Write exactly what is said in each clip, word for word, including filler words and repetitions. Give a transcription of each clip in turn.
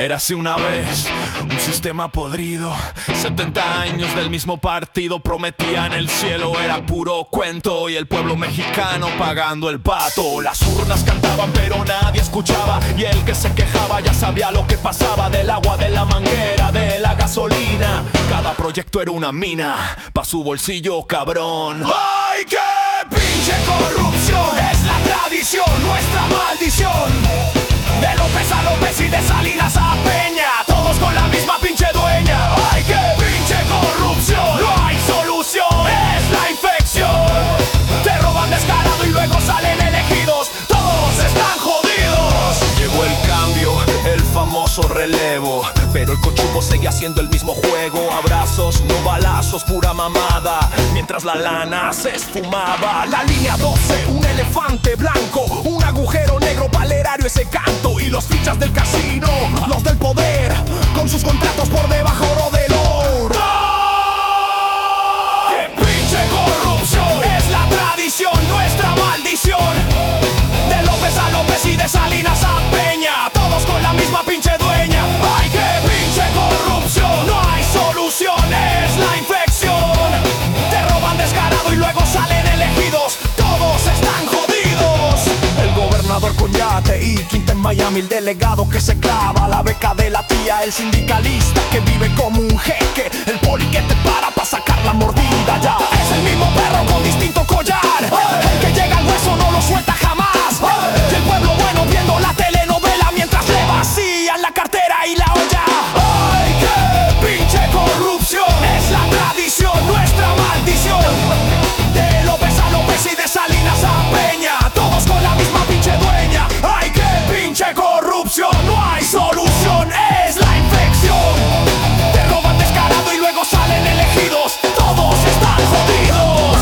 Érase una vez un sistema podrido, setenta años del mismo partido prometían el cielo, era puro cuento y el pueblo mexicano pagando el pato. Las urnas cantaban pero nadie escuchaba y el que se quejaba ya sabía lo que pasaba, del agua, de la manguera, de la gasolina. Cada proyecto era una mina pa' su bolsillo, cabrón. ¡Ay, qué pinche corrupción! Es la tradición, nuestra maldición. De López a López y de Salinas a Peña, todos con la misma pinche dueña. ¡Ay, qué pinche corrupción! No hay solución, es la infección. Te roban descarado y luego salen elegidos, todos están jodidos. Llegó el cambio, el famoso relevo, pero el cochupo seguía haciendo el mismo juego. Abrazos, no balazos, pura mamada, mientras la lana se esfumaba. La línea doce, un elefante blanco, un agujero negro para el erario, ese canto. Y los fichas del casino, los del poder, con sus contratos por debajo del oro. ¡Qué pinche corrupción! Es la tradición, nuestra maldición. De López a López y de Salinas a Peña, todos con la misma pinche dueña. ¡Ay, qué pinche corrupción! No hay solución, es la infección. Te roban descarado y luego salen elegidos, todos están jodidos. El gobernador con yate y quinta en Miami, el delegado que se clava la beca de la tía, el sindicalista que vive como un jeque, el poli que te para pa' sacar la mordida. Ya es el mismo perro con distinto collar, el que llega al hueso no lo suelta jamás. Y el pueblo bueno viendo la telenovela mientras le vacían la cartera y la olla. ¡Ay, qué pinche corrupción! Es la tradición, nuestra maldición. De López a López y de Salinas a Peña, todos con la misma pinche dueña. ¡Ay, qué pinche corrupción! No hay solución, es la infección. Te roban descarado y luego salen elegidos, todos están jodidos.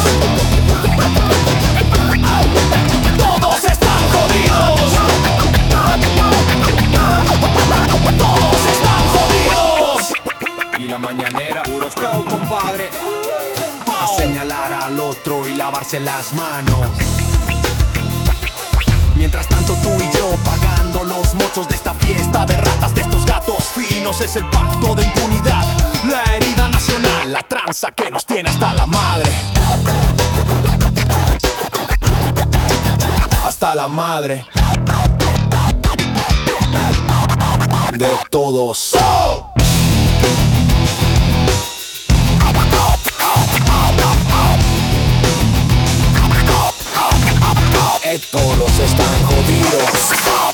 Todos están jodidos. Todos están jodidos. Y la mañanera, puro flow, compadre. A señalar al otro y lavarse las manos. Mientras tanto tú y yo pagando los mochos de esta fiesta de ratas, de estos gatos finos. Es el pacto de impunidad, la herida nacional, la tranza que nos tiene hasta la madre. Hasta la madre de todos. Eh, todos están jodidos.